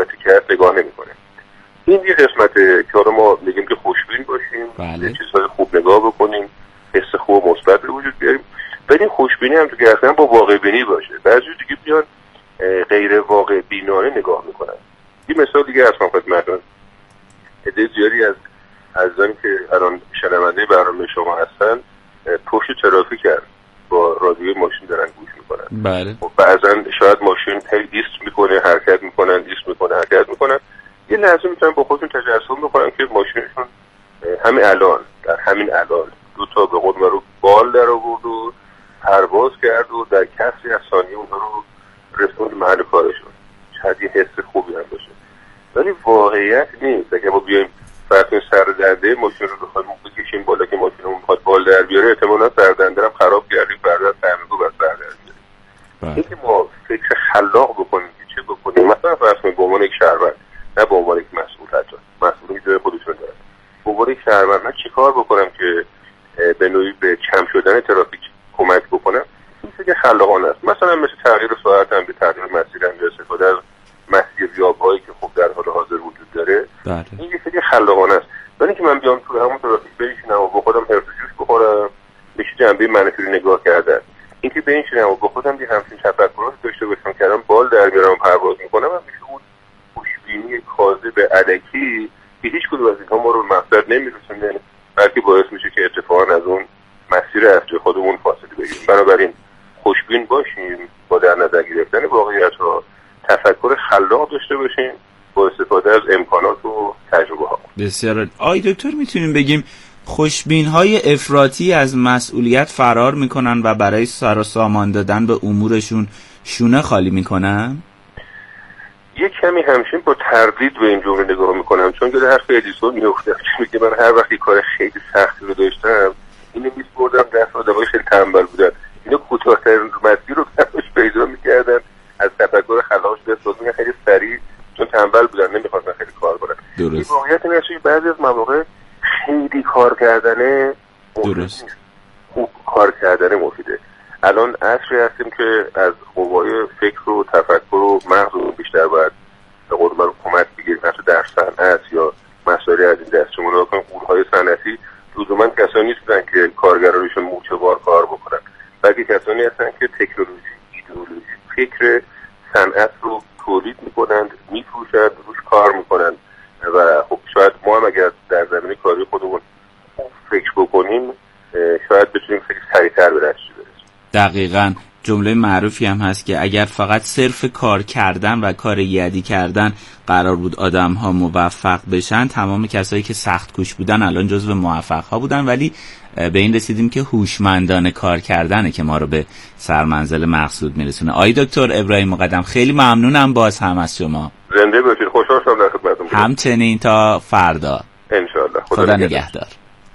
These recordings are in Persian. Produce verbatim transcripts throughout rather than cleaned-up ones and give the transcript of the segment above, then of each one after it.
مثبتی کرد نگاه نمیکنه. این یه قسمته که ما میگیم که خوشبین باشیم، بله. چیزهای خوب نگاه بکنیم، حس خوب و مثبت به وجود بیاریم. ولی خوشبینی هم تو که اصلا با واقع بینی باشه. بعضی دیگه بیان غیر واقع بینانه نگاه میکنن. یه مثال دیگه اصلا خدمتتون، عده زیادی از عزیزانی که الان شنونده برنامه شما هستن پشت ترافیک هستن، با رادیوی ماشین دارن گوش میکنن. بله. و بعضا شاید ماشین هی ایست میکنه، حرکت میکنن، ایست میکنه، حرکت میکنن. یه لحظه میتونن با خودشون تجسم بکنن که ماشینشون همین الان در همین الان دو تا به قول رو بال در آورد و پرواز کرد و در کسری از ثانیه اونها رو رسوند محل کارشون. شاید یه حس خوبی هم باشه، ولی واقعیت نیست. اگه ما بیایم فرض سردنده ماشین رو بخوایم بکشیم بالا که ماشینمون میخواد بال در بیاره، احتمالاً سردنده رو خراب کردیم، فردا تعمیرگو بس بر در بیاریم. اینکه ما فکر خلاق بکنیم که چه بکنیم، مثلا فرض کنیم به عنوان یک شهروند، نه به عنوان یک مسئول، حتی مسئولی جای خودشون دارن، به عنوان یک شهروند من چیکار بکنم که به نوعی به کم شدن ترافیک کمک بکنم؟ این فکر خلاقانه است. مثلا مثل تغییر ساعت هم به تغییر مسیر هم استفاده از مسیریاب‌هایی که خب در حال حاضر وجود داره. بله. این یه فکر خلاقانه است. ولی که من بیام تو همون ترافیک بشینم و با خودم حرف جوش بخورم، به جنبه منفی نگاه کردن، اینکه بنشینم و با خودم یه همچین تفکراتی داشته باشم که الان بال در میارم و پرواز میکنم، من میشه اون خوشبینی کاذب الکی که هیچ کدوم از اینها ما رو مقصد نمیرسونه، بلکه باعث میشه که اتفاقا از اون مسیر اصلی خودمون فاصله بگیریم. بنابراین خوشبین باشیم، با در نظر گرفتن واقعیت‌ها تفکر خلاق داشته باشیم با استفاده از امکانات و تجربه ها. بسیار. آی دکتر میتونیم بگیم خوشبین‌های افراطی از مسئولیت فرار میکنن و برای سر و سامان دادن به امورشون شونه خالی میکنن؟ یک کمی همشین با تردید به این جمله نگاه میکنم، چون که حرف ادیسون میافتم که میگه من هر وقتی کار خیلی سختی رو داشتم اینو میسپردم دست آدمای خیلی تنبل بودن، اینو کوتاه‌ترین مسیر رو براش پیدا میکردن، از تفکر خلاقش به استفاده خیلی سریع، چون تنبل بودن نمیخواستن خیلی کار کنن. این واقعیت اینه که بعضی از مواقع خیلی کار کردنه درست، خوب کار کردنه مفیده. الان عصری هستیم که از قوای فکر و تفکر و مغز رو بیشتر باید به قول من کمک بگیریم، مثلا در صنعت یا مسائل از این دست. شما نگاه کنید قولهای صنعتی لزوما کسانی نیستن که کارگرانشون موچه‌وار کار بکنن، بلکه کسانی هستن که تکنولوژی، ایدئولوژی، فکر صنعت رو تولید میکنند، میفروشند، روش کار میکنند. و خب شاید ما هم اگر در زمینه کاری خودمون فکر بکنیم شاید بتونیم خیلی سریعتر به نتیجه برسیم. دقیقاً. جمله معروفی هم هست که اگر فقط صرف کار کردن و کار یدی کردن قرار بود آدم ها موفق بشن، تمام کسایی که سخت کوش بودن الان جزو موفق ها بودن، ولی به این رسیدیم که هوشمندانه کار کردنه که ما رو به سرمنزل مقصود میرسونه. آقای دکتر ابراهیم مقدم خیلی ممنونم باز هم از شما. زنده باشید. خوشحال شدم در خدمتتون بودم. همچنین تا فردا ان شاء الله. خدا, خدا نگهدار.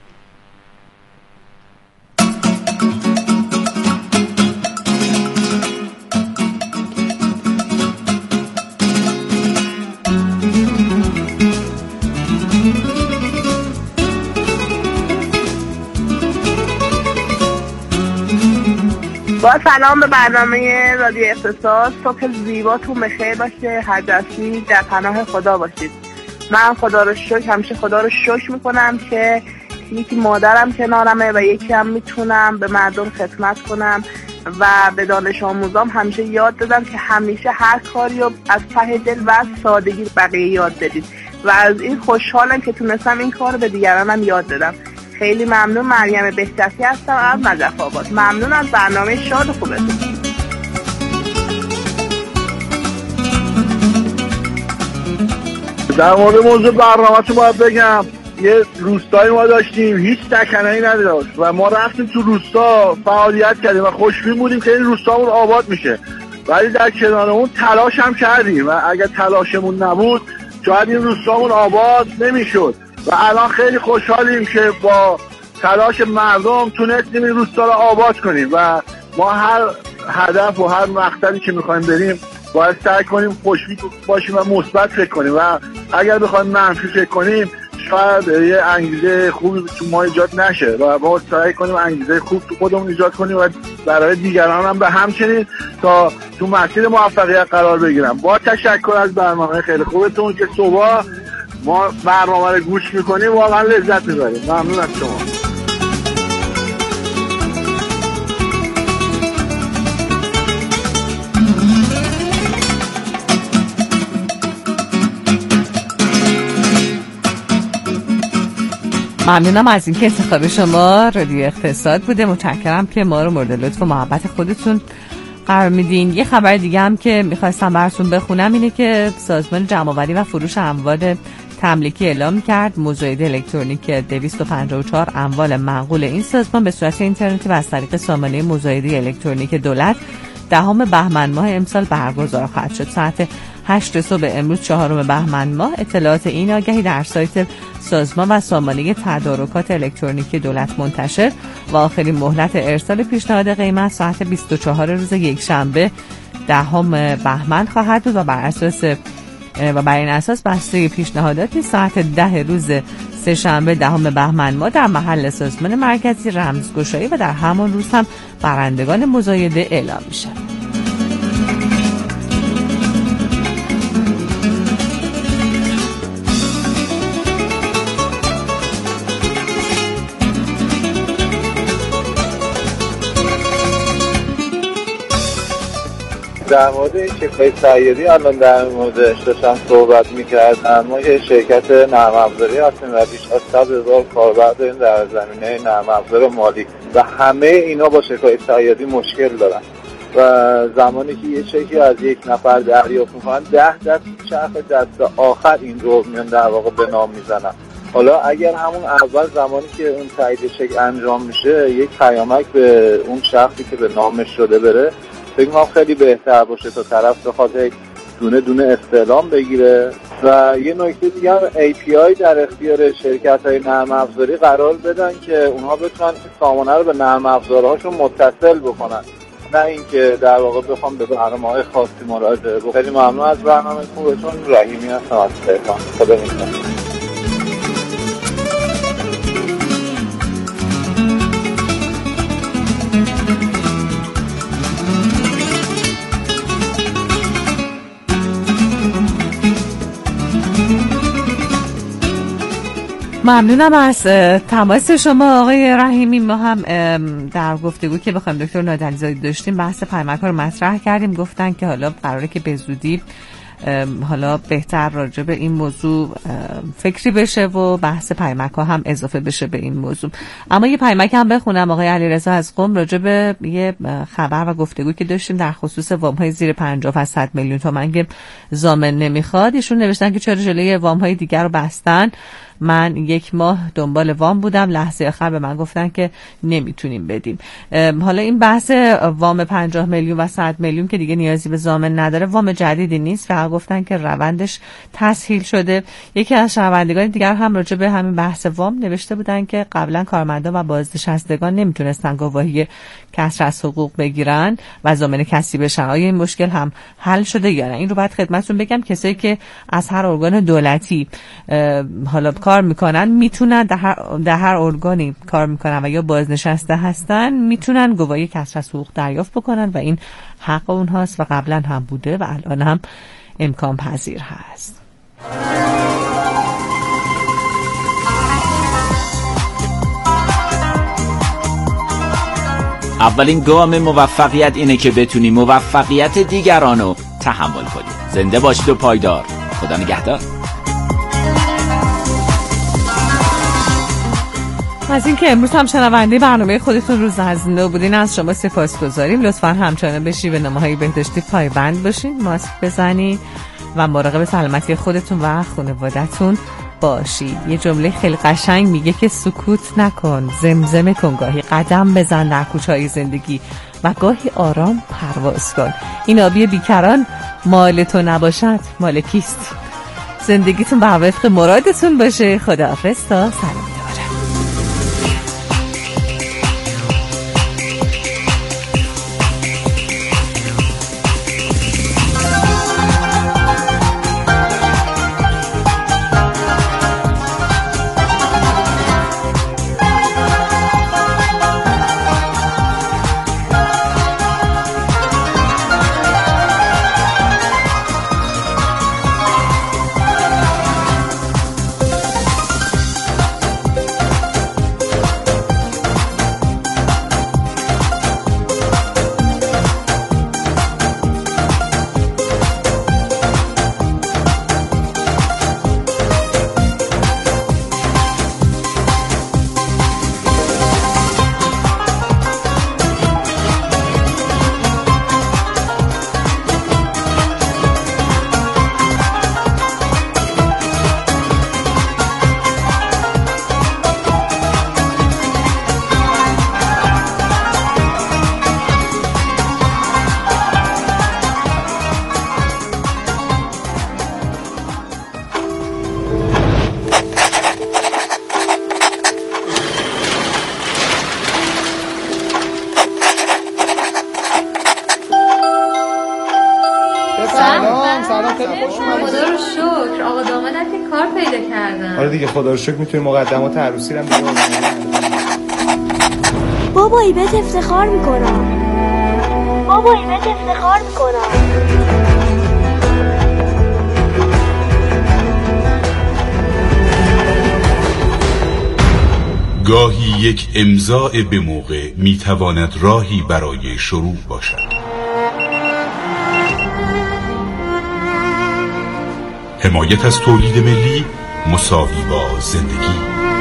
با سلام به برنامه رادیو اختصاص. صبح زیباتون بخیر باشه، هر جاسی در پناه خدا باشید. من خدا رو شکر، همیشه خدا رو شکر میکنم که یکی مادرم کنارمه و یکی هم میتونم به مردم خدمت کنم و به دانش آموزام همیشه یاد دادم که همیشه هر کاری رو از ته دل و سادگی بقیه یاد بدید و از این خوشحالم که تونستم این کار رو به دیگرانم یاد بدم. خیلی ممنون. مریم بهجتی هستم از نجف آباد. ممنون از برنامه شاد خوبتون. در مورد موضوع برنامه‌تون باید بگم یه روستایی ما داشتیم هیچ سکنه‌ای نداشت و ما رفتیم تو روستا فعالیت کردیم و خوشبین بودیم که این روستامون آباد میشه، ولی در کنار اون تلاش هم کردیم و اگر تلاشمون نبود شاید این روستامون آباد نمیشد و الان خیلی خوشحالیم که با تلاش مردم تونستیم این روستا رو آباد کنیم و ما هر هدف و هر مقصدی که میخوایم بریم باید سعی کنیم خوشبین باشیم و مثبت فکر کنیم و اگر بخوایم منفی فکر کنیم شاید یه انگیزه خوبی تو ما ایجاد نشه و ما سعی کنیم انگیزه خوب تو خودمون ایجاد کنیم و برای دیگران هم به همچنین تا تو مسیر موفقیت قرار بگیرم. با تشکر از برنامه خیلی خوبتون که صبح ما برنامه رو گوش میکنیم، واقعا لذت میبریم. ممنون از شما. ممنونم از اینکه انتخاب شما رادیو اقتصاد بوده. متشکرم که ما رو مورد لطف و محبت خودتون قرار میدین. یه خبر دیگه هم که میخواستم براتون بخونم اینه که سازمان جمع‌آوری و فروش اموال تملیکی اعلام کرد مزاید الکترونیک دویست و پنجاه و چهار اموال منقول این سازمان به صورت اینترنتی و از طریق سامانه مزایده الکترونیک دولت دهم بهمن ماه امسال برگزار خواهد شد. ساعت هشت صبح امروز چهارم بهمن ماه اطلاعات این آگهی در سایت سازمان و سامانه تدارکات الکترونیکی دولت منتشر و آخرین مهلت ارسال پیشنهاد قیمت ساعت بیست و چهارم روز یکشنبه دهم بهمن خواهد بود و بر اساس و بر این اساس بسته پیشنهاداتی ساعت ده روز سه شنبه دهم بهمن ماه در محل سازمان مرکزی رمزگشایی و در همان روز هم برندگان مزایده اعلام میشه. در مورد این چک‌های سیاری الان در موردش داشتم صحبت می‌کردم. ما یه شرکت نرم افزاری هستیم و بیش از صد هزار کاربر داریم در زمینه نرم افزار مالی و همه اینا با چک‌های سیاری مشکل دارن و زمانی که یه چکی از یک نفر دریافت می‌کنن ده دست چرخ دست آخر این رو میان در واقع به نام میزنن. حالا اگر همون اول زمانی که اون تایید چک انجام میشه یک پیامک به اون شخصی که به نامش شده بره، فکر کنم خیلی بهتر باشه تا طرف بخواد دونه دونه استعلام بگیره. و یه نکته دیگه هم ای پی آی در اختیار شرکت‌های نرم افزاری قرار بدن که اونها بتونن این سامانه رو به نرم افزارهاشون متصل بکنن، نه اینکه در واقع بخوام به برنامه‌های خاصی مراجعه بکنم. خیلی ممنون از برنامه خوبتون. رحیمی هستم از تهران. خدا نگهدار. ممنونم از تماس شما آقای رحیمی. ما هم در گفتگو که بخوایم دکتر نادرعلی‌زاده داشتیم بحث پیمک‌ها رو مطرح کردیم. گفتن که حالا قراره که به زودی حالا بهتر راجع به این موضوع فکری بشه و بحث پیمک‌ها هم اضافه بشه به این موضوع. اما یه پیمک هم بخونم آقای علیرضا از قم راجع به یه خبر و گفتگو که داشتیم در خصوص وام‌های زیر پنجاه و صد میلیون تومان که ضامن نمیخواد. ایشون نوشتن که چرا جلوی وام‌های دیگر رو بستن. من یک ماه دنبال وام بودم، لحظه آخر به من گفتن که نمیتونیم بدیم. حالا این بحث وام پنجاه میلیون و صد میلیون که دیگه نیازی به ضامن نداره، وام جدیدی نیست، فقط گفتن که روندش تسهیل شده. یکی از شنوندگان دیگر هم راجع به همین بحث وام نوشته بودن که قبلا کارمندان و بازنشستگان نمیتونستن گواهی کسر از حقوق بگیرن و ضامن کسی بشن. آیا این مشکل هم حل شده یا نه؟ این رو بعد خدمتتون بگم. کسایی که از هر ارگان دولتی حالا کار میکنن میتونن در هر, در هر ارگانی کار میکنن و یا بازنشسته هستن میتونن گواهی کسر از حقوق دریافت بکنن و این حق اونهاست و قبلا هم بوده و الان هم امکان پذیر هست. اولین گام موفقیت اینه که بتونی موفقیت دیگرانو تحمل کنی. زنده باشید و پایدار. خدا نگهدار. از اینکه امروز هم شنونده برنامه خودتون روز هزینه بودین از شما سپاسگزاریم. لطفاً همچنان به شیوه‌نماهای بهداشتی پایبند باشین، ماسک بزنید و مراقب سلامتی خودتون و خانواده‌تون باشید. یه جمله خیلی قشنگ میگه که سکوت نکن، زمزمه کن، گاهی قدم بزن در کوچه‌های زندگی و گاهی آرام پرواز کن. این آبی بیکران مال تو نباشد مال کیست؟ زندگیتون بر وفق مرادتون باشه. خداحافظ تا سلام. مادر که کار پیدا کردن. آره دیگه خدا رو شکر میتونی مقدمات عروسی رو هم بابایی بهت افتخار میکنم. بابایی بهت افتخار میکنم. گاهی یک امضاء به موقع میتواند راهی برای شروع باشد. حمایت از تولید ملی مساوی با زندگی.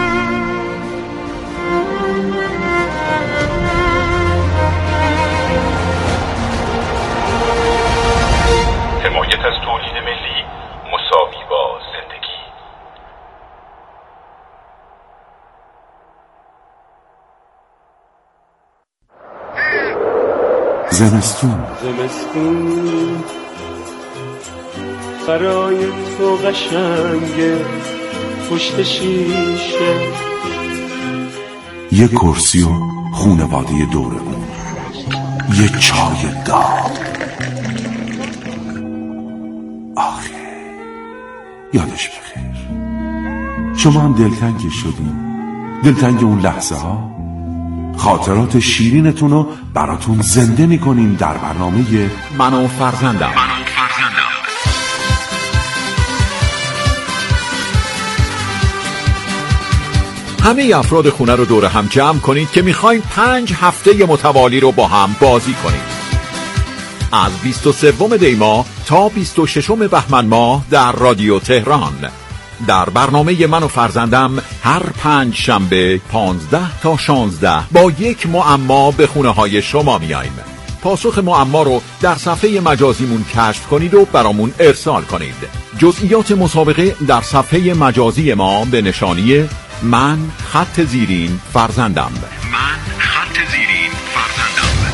حمایت از تولید ملی مساوی با زندگی. زمستون زمستون برای تو قشنگه پشت شیشه، یه کرسی و خونواده دورمون، یه چای داغ. آخه یادش بخیر شما هم دلتنگ شدین، دلتنگ اون لحظه ها. خاطرات شیرینتون رو براتون زنده میکنیم در برنامه من و فرزندم. همه افراد خونه رو دور هم جمع کنید که میخوایم پنج هفته متوالی رو با هم بازی کنیم. از بیست و سوم دی ماه تا بیست و ششم بهمن ماه در رادیو تهران. در برنامه من و فرزندم هر پنج شنبه پانزده تا شانزده با یک معما به خونه های شما میاییم. پاسخ معما رو در صفحه مجازیمون کشف کنید و برامون ارسال کنید. جزئیات مسابقه در صفحه مجازی ما به نشانی من خط زیرین فرزندم. من خط زیرین فرزندم.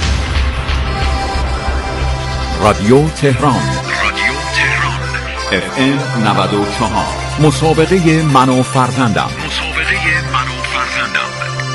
رادیو تهران. رادیو تهران. اف ام نود و چهار. مسابقه من و فرزندم. مسابقه من و فرزندم.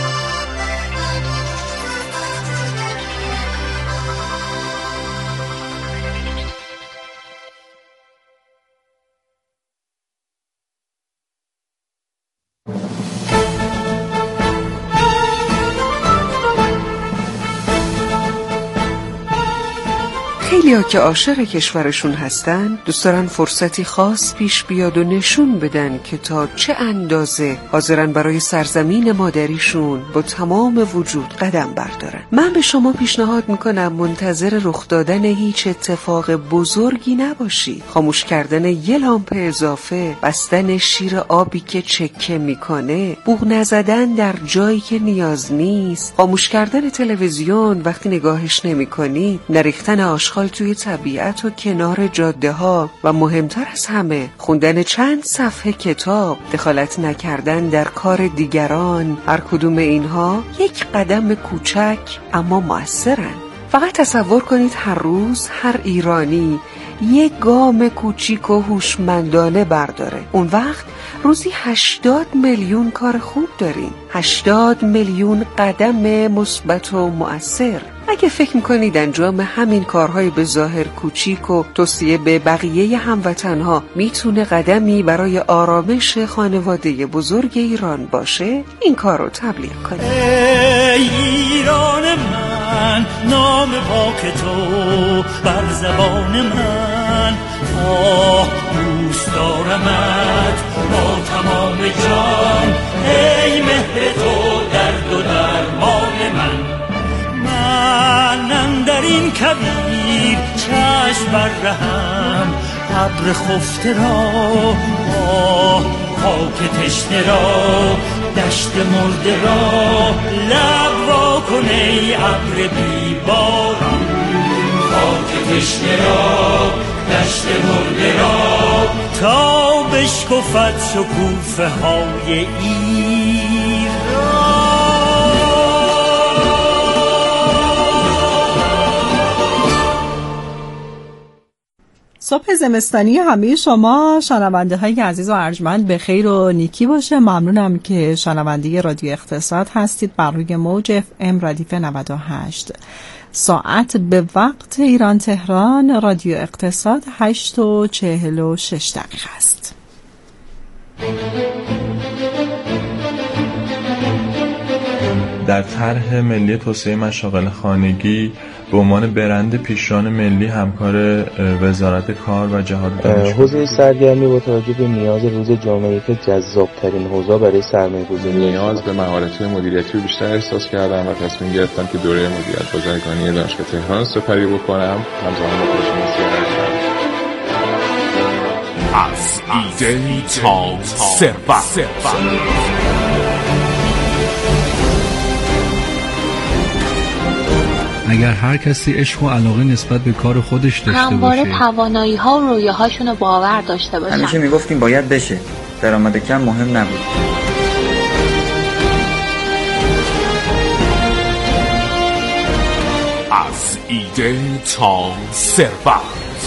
خیلی‌ها که عاشق کشورشون هستن دوست دارن فرصتی خاص پیش بیاد و نشون بدن که تا چه اندازه حاضرن برای سرزمین مادریشون با تمام وجود قدم بردارن. من به شما پیشنهاد میکنم منتظر رخ دادن هیچ اتفاق بزرگی نباشی. خاموش کردن یه لامپ اضافه، بستن شیر آبی که چکه میکنه، بوق نزدن در جایی که نیاز نیست، خاموش کردن تلویزیون وقتی نگاهش نمیکنی، نریختن آشغال توی طبیعت و کنار جاده ها و مهمتر از همه خوندن چند صفحه کتاب، دخالت نکردن در کار دیگران. هر کدوم اینها یک قدم کوچک اما مؤثرن. فقط تصور کنید هر روز هر ایرانی یک گام کوچیک و هوشمندانه برداره. اون وقت روزی هشتاد میلیون کار خوب داریم، هشتاد میلیون قدم مثبت و مؤثر. اگه فکر میکنید انجام همین کارهای به ظاهر کوچیک و توصیه به بقیه هموطنها میتونه قدمی برای آرامش خانواده بزرگ ایران باشه، این کار رو تبلیغ کنید. ای ایران من، نام پاک تو بر زبان من، آه دوست دارمت با تمام جان. ای مهر تو درد و درمان من، من در این کویر چشم برهم، ابر خفته را آه خاک تشنه را، دشت مرده را لب وا کن ای ابر بیباران. خاک تشنه را، دشت مرده را، تا بشکفد شکوفه های ایران. صبح زمستانی همه شما شنونده های عزیز و ارجمند به خیر و نیکی باشه. ممنونم که شنونده رادیو اقتصاد هستید بر روی موج اف ام ردیف نود و هشت. ساعت به وقت ایران تهران رادیو اقتصاد هشت و چهل و شش دقیقه است. در طرح ملی توسعه مشاغل خانگی به عنوان برند پیشران ملی همکار وزارت کار و جهاد دانشجو. حوزه سرگرمی با توجه به نیاز روز جامعه که جذاب‌ترین حوزه برای سرمایه‌گذاری نیاز به مهارت‌های مدیریتی بیشتر احساس کردم و تصمیم گرفتم که دوره مدیریت بازرگانی دانشگاه تهران سپری بکنم. همزمان با کارشناسی ارشد. از ایده تا ثروت. اگر هر کسی عشق و علاقه نسبت به کار خودش داشته باشه، همواره توانایی ها و رویاهاشون رو باور داشته باشن. همیشه میگفتیم باید بشه، درآمد کم مهم نبود. از ایده تا ثروت.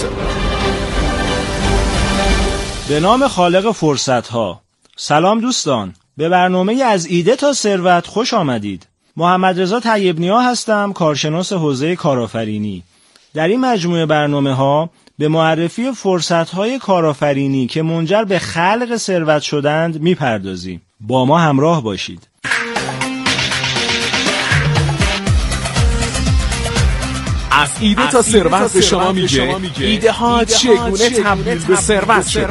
به نام خالق فرصت‌ها. سلام دوستان، به برنامه از ایده تا ثروت خوش آمدید. محمد رضا طیب‌نیا هستم، کارشناس حوزه کارآفرینی. در این مجموعه برنامه‌ها به معرفی فرصت‌های کارآفرینی که منجر به خلق ثروت شدند می‌پردازیم. با ما همراه باشید. از ایده تا ثروت به شما میگه ایده ها چگونه تبدیل به ثروت شده.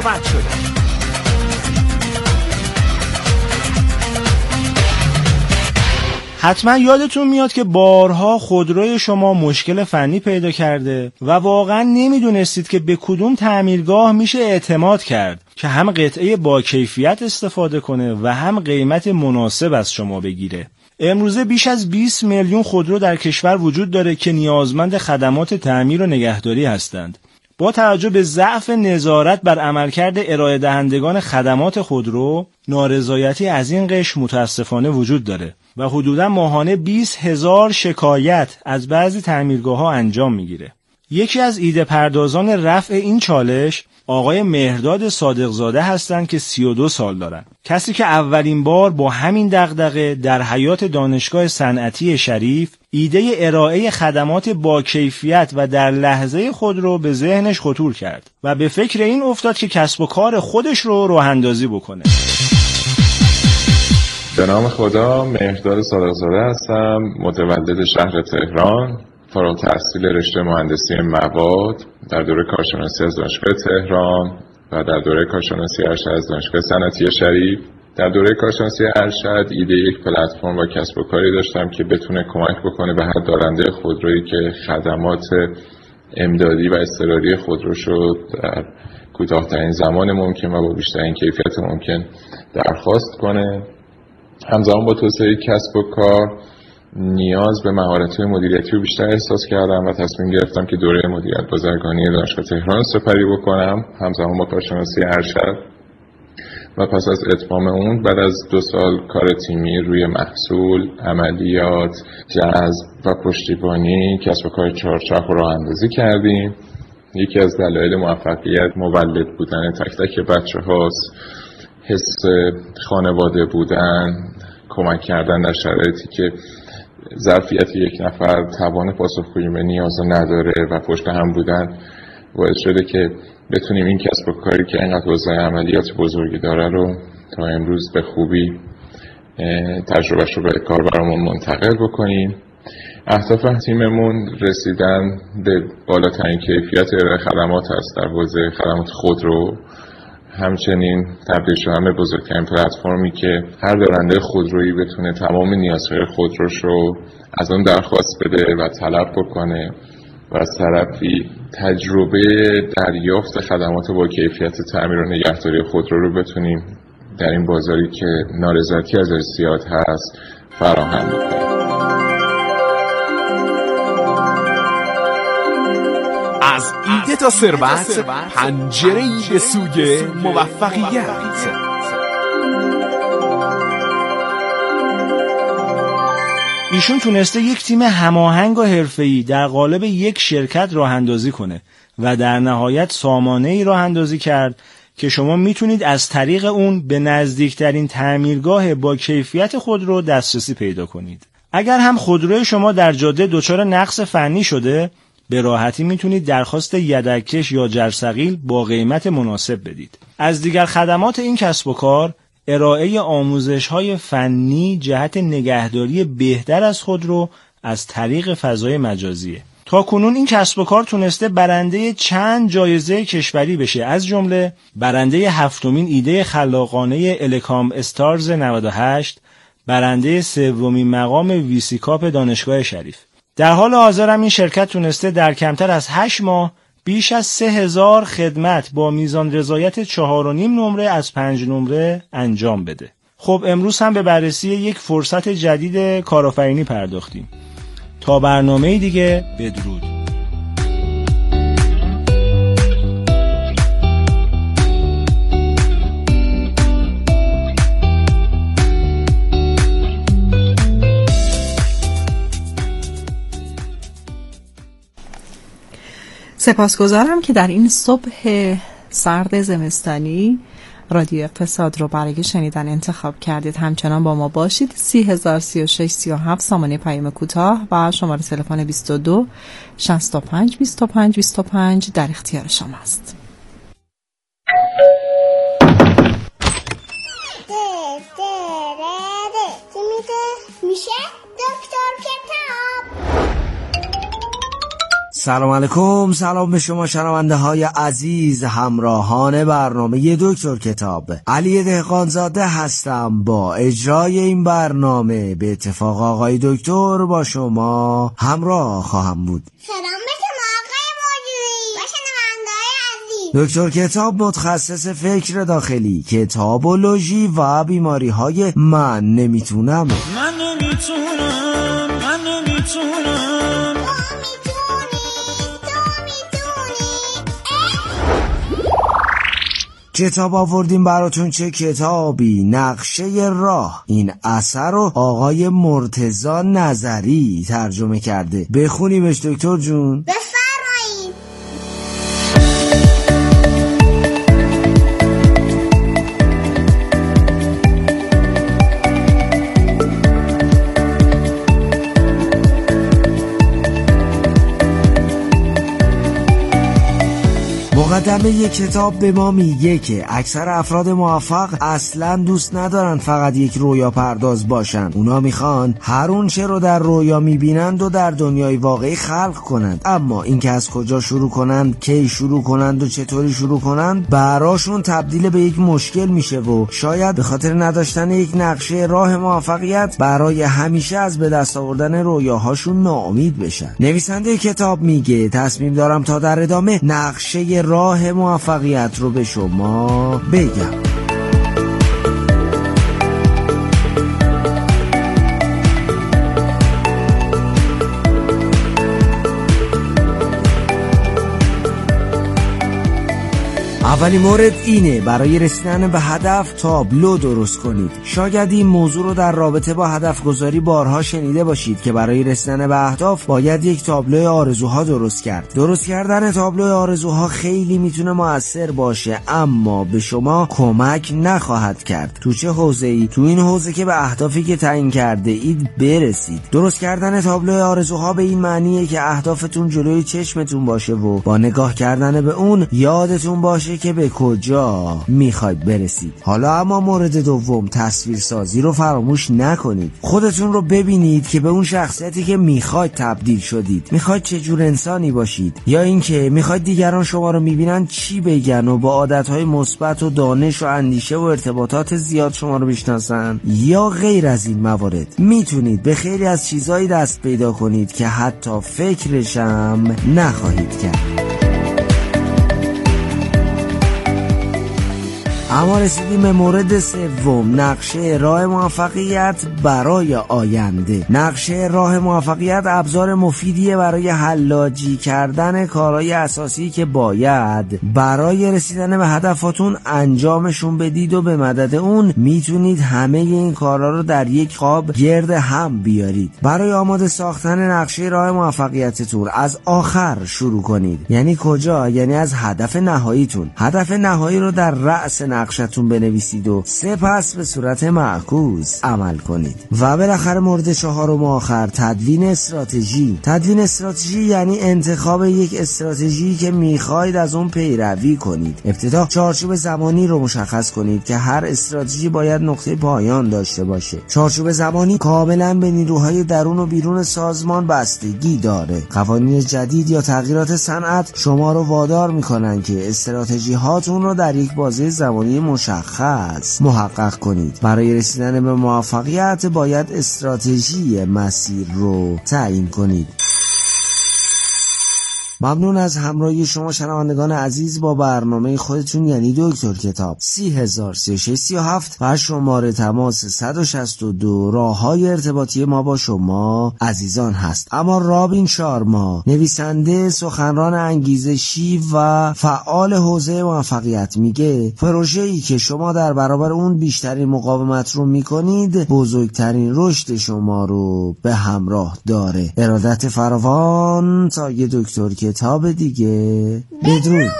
حتما یادتون میاد که بارها خودروی شما مشکل فنی پیدا کرده و واقعا نمیدونستید که به کدوم تعمیرگاه میشه اعتماد کرد که هم قطعه با کیفیت استفاده کنه و هم قیمت مناسب از شما بگیره. امروزه بیش از بیست میلیون خودرو در کشور وجود داره که نیازمند خدمات تعمیر و نگهداری هستند. با توجه به ضعف نظارت بر عملکرد ارائه دهندگان خدمات خودرو، نارضایتی از این قشر متاسفانه وجود داره و حدوداً ماهانه بیست هزار شکایت از بعضی تعمیرگاه‌ها انجام میگیره. یکی از ایده پردازان رفع این چالش آقای مهرداد صادقزاده هستند که سی و دو سال دارن. کسی که اولین بار با همین دغدغه در حیات دانشگاه صنعتی شریف ایده ارائه خدمات با کیفیت و در لحظه خود رو به ذهنش خطور کرد و به فکر این افتاد که کسب و کار خودش رو راه اندازی بکنه. به نام خدا، مهرداد صادقزاده هستم، متولد شهر تهران، فارغ التحصیل رشته مهندسی مواد در دوره کارشناسی از دانشگاه تهران و در دوره کارشناسی ارشد از دانشگاه صنعتی شریف. در دوره کارشناسی ارشد ایده یک پلتفرم و کسب و کاری داشتم که بتونه کمک بکنه به هر دارنده خودرویی که خدمات امدادی و اضطراری خودروش رو در کوتاه‌ترین زمان ممکن و با بیشترین کیفیت ممکن درخواست کنه. همزمان با توسعه کسب و کار نیاز به مهارت‌های مدیریتی رو بیشتر احساس کردم و تصمیم گرفتم که دوره مدیریت بازرگانی دانشگاه تهران سپری بکنم، همزمان با کارشناسی ارشد. و پس از اتمام اون بعد از دو سال کار تیمی روی محصول، عملیات، جذب و پشتیبانی کسب و کار چهارچرخ رو راه اندازی کردیم. یکی از دلایل موفقیت مولد بودن تک تک بچه هاست، حس خانواده بودن، کمک کردن در شرایطی که ظرفیت یک نفر توان پاسخگویی به نیاز نداره و پشت هم بودن باعث شده که بتونیم این کسب و کاری که اینقدر حوزه عملیات بزرگی داره رو تا امروز به خوبی تجربهش رو به کاربرمون منتقل بکنیم. اهداف تیممون رسیدن به بالاترین کیفیت ارائه خدمات است در حوزه خدمات خودرو، همچنین تبدیل شدن به بزرگترین پلتفرمی که هر دارنده خودرویی بتونه تمام نیازهای خودروش رو از اون درخواست بده و طلب بکنه و از طرفی تجربه دریافت خدمات با کیفیت تعمیر و نگهداری خودرو رو بتونیم در این بازاری که نارضایتی از زیاد هست فراهم بکنیم. از ایده تا ثروت، پنجره‌ای به سوی موفقیت. ایشون تونسته یک تیم هماهنگ و حرفه‌ای در قالب یک شرکت راه اندازی کنه و در نهایت سامانه‌ای راه اندازی کرد که شما میتونید از طریق اون به نزدیکترین تعمیرگاه با کیفیت خودرو دسترسی پیدا کنید. اگر هم خودروی شما در جاده دچار نقص فنی شده، به راحتی میتونید درخواست یدککش یا جرثقیل با قیمت مناسب بدید. از دیگر خدمات این کسب و کار ارائه آموزش‌های فنی جهت نگهداری بهتر از خودرو از طریق فضای مجازیه. تا کنون این کسب و کار تونسته برنده چند جایزه کشوری بشه، از جمله برنده هفتمین ایده خلاقانه الکام استارز نود و هشت، برنده سومین مقام ویسی کاپ دانشگاه شریف. در حال حاضر هم این شرکت تونسته در کمتر از هشت ماه بیش از سه هزار خدمت با میزان رضایت چهار و نیم نمره از پنج نمره انجام بده. خب امروز هم به بررسی یک فرصت جدید کارآفرینی پرداختیم. تا برنامه دیگه، بدرود. سپاسگزارم که در این صبح سرد زمستانی رادیو اقتصاد رو برای شنیدن انتخاب کردید. همچنان با ما باشید. سی هزار سی و شش سی و هفت سامانه پیام کوتاه و شماره تلفن بیست و دو شصت و پنج بیست و پنج بیست و پنج در اختیار شماست. میشه دکتر کتاب. سلام علیکم، سلام به شما شنونده های عزیز، همراهان برنامه دکتر کتاب. علی دهقانزاده هستم. با اجرای این برنامه به اتفاق آقای دکتر با شما همراه خواهم بود. سلام به شما آقای موجودی و شنونده های عزیز. دکتر کتاب متخصص فکر داخلی، کتابولوژی و بیماری های من نمیتونم. من نمیتونم، من نمیتونم. کتاب آوردیم براتون. چه کتابی؟ نقشه راه. این اثر رو آقای مرتضی نظری ترجمه کرده. بخونیمش دکتر جون. بفرمایید. مقدمه یک کتاب به ما میگه که اکثر افراد موفق اصلا دوست ندارن فقط یک رویا پرداز باشن. اونا میخوان هر اون چه رو در رویا میبینند و در دنیای واقعی خلق کنند، اما اینکه از کجا شروع کنند، کی شروع کنند و چطوری شروع کنند براشون تبدیل به یک مشکل میشه و شاید به خاطر نداشتن یک نقشه راه موفقیت برای همیشه از به دست آوردن رویاهاشون ناامید بشن. نویسنده کتاب میگه تصمیم دارم تا در ادامه نقشه راه موفقیت رو به شما بگم. اولین مورد اینه برای رسیدن به هدف تابلو درست کنید. شاید این موضوع رو در رابطه با هدف گذاری بارها شنیده باشید که برای رسیدن به اهداف باید یک تابلوی آرزوها درست کرد. درست کردن تابلوی آرزوها خیلی میتونه مؤثر باشه، اما به شما کمک نخواهد کرد. تو چه حوزه‌ای؟ تو این حوزه که به اهدافی که تعیین کرده اید برسید. درست کردن تابلوی آرزوها به این معنیه که اهدافتون جلوی چشمتون باشه و با نگاه کردن به اون یادتون باشه که به کجا میخواید برسید. حالا اما مورد دوم، تصویرسازی رو فراموش نکنید. خودتون رو ببینید که به اون شخصیتی که میخواید تبدیل شدید. میخواید چه جور انسانی باشید؟ یا اینکه میخواید دیگران شما رو میبینن چی بگن و با عادتهای مثبت و دانش و اندیشه و ارتباطات زیاد شما رو بشناسن؟ یا غیر از این موارد میتونید به خیلی از چیزایی دست پیدا کنید که حتی فکرشم نخواهید کرد. اما رسیدیم به مورد سوم، نقشه راه موفقیت برای آینده. نقشه راه موفقیت ابزار مفیدیه برای حلاجی کردن کارهای اساسی که باید برای رسیدن به هدفاتون انجامشون بدید و به مدد اون میتونید همه این کارها رو در یک قاب گرد هم بیارید. برای آماده ساختن نقشه راه موفقیتتون از آخر شروع کنید. یعنی کجا؟ یعنی از هدف نهاییتون. هدف نهایی رو در رأس نقشتون بنویسید و سپس به صورت معکوس عمل کنید. و بالاخره مورد چهارم و آخر، تدوین استراتژی. تدوین استراتژی یعنی انتخاب یک استراتژی که میخواید از اون پیروی کنید. ابتدا چارچوب زمانی رو مشخص کنید که هر استراتژی باید نقطه پایان داشته باشه. چارچوب زمانی کاملا به نیروهای درون و بیرون سازمان بستگی داره. قوانین جدید یا تغییرات صنعت شما رو وادار میکنن که استراتژی هاتون رو در یک بازه زمانی مشخص محقق کنید. برای رسیدن به موفقیت باید استراتژی مسیر رو تعیین کنید. ممنون از همراهی شما شنوندگان عزیز با برنامه خودتون، یعنی دکتر کتاب. سی هزار سی و شش سی و هفت و شماره تماس صد و شصت و دو. راه‌های ارتباطی ما با شما عزیزان هست. اما رابین شارما، نویسنده، سخنران انگیزشی و فعال حوزه موفقیت، میگه پروژه‌ای که شما در برابر اون بیشترین مقاومت رو میکنید بزرگترین رشد شما رو به همراه داره. ارادت فراوان تا یه دکتر کتاب دیگه. بدرود.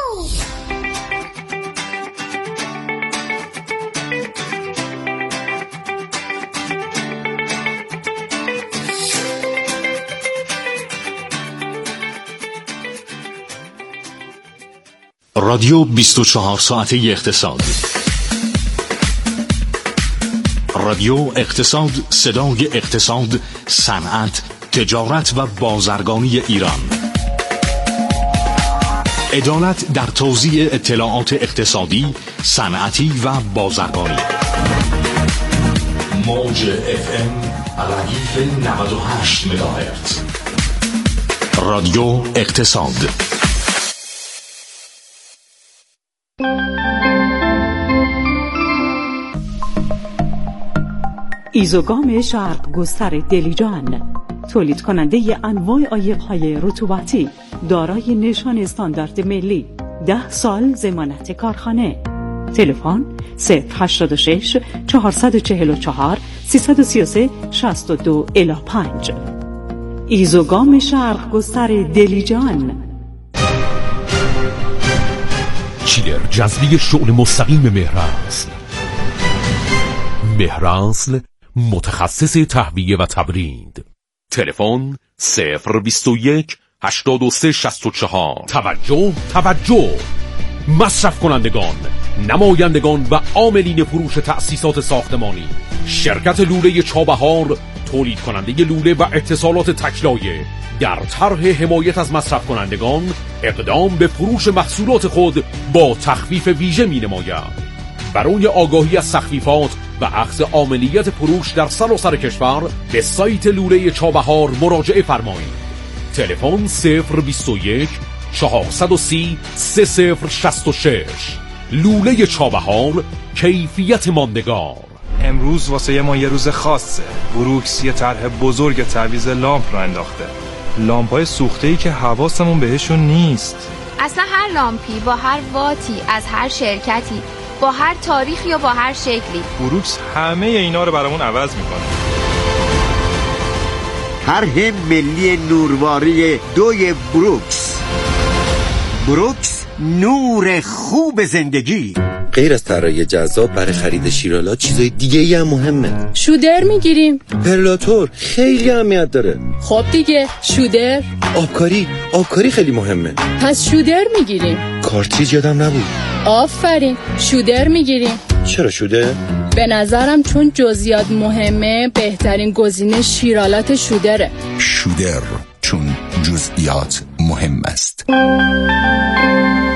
رادیو بیست و چهار ساعته اقتصاد. رادیو اقتصاد، صدای اقتصاد، صنعت، تجارت و بازرگانی ایران. عدالت در توزیع اطلاعات اقتصادی، صنعتی و بازرگانی. موج اف ام ردیف نود و هشت مگاهرتز. رادیو اقتصاد. ایزوگام شرق گستر دلیجان، تولید کننده انواع عایق‌های رطوبتی دارای نشان استاندارد ملی، ده سال ضمانت کارخانه. تلفن صفر هشتاد و شش چهارصد و چهل و چهار سیصد و سی و سه شصت و دو الی پنج. ایزوگام شرق گستر دلیجان. چیلر جذبی شغل مستقیم مهرنسل. مهرنسل متخصص تهویه و تبرید. تلفن صفر بیست و یک هشتاد و سه شصت و چهار. توجه توجه مصرف کنندگان، نمایندگان و عاملین فروش تأسیسات ساختمانی، شرکت لوله چابهار تولید کننده لوله و اتصالات تکلایه در طرح حمایت از مصرف کنندگان اقدام به فروش محصولات خود با تخفیف ویژه می نماید. برای آگاهی از تخفیفات و اخذ عاملیت فروش در سراسر کشور به سایت لوله چابهار مراجعه فرمایید. تلفن صفر بیست و یک چهارصد و سی سه صفر شصت و شش. لوله چابهار، کیفیت ماندگار. امروز واسه ما یه روز خاصه. بروکس یه طرح بزرگ تعویض لامپ رو انداخته. لامپ‌های سوخته‌ای که حواسمون بهشون نیست. اصلا هر لامپی با هر واتی از هر شرکتی، با هر تاریخی یا با هر شکلی، بروکس همه اینا رو برامون عوض میکنه. طرح ملی نورواری دوی بروکس. بروکس، نور خوب زندگی. غیر از طراحی جذاب برای خرید شیرالا چیزای دیگه ای هم مهمه. شودر میگیریم. پرلاتور خیلی اهمیت داره. خب دیگه شودر. آبکاری آبکاری خیلی مهمه. پس شودر میگیریم. کارتریج یادم نبود. آفرین، شودر میگیریم. چرا شودر؟ به نظرم چون جزئیات مهمه، بهترین گزینه شیرالات شودره. شودر، چون جزئیات مهم است.